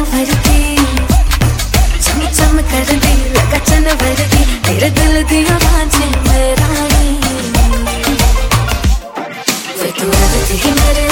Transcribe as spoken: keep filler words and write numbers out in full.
भरती, चम चम कर दी लगा चन भरती, तेरे दिल दिया बाजे में रानी। वे तू आदत ही मेरे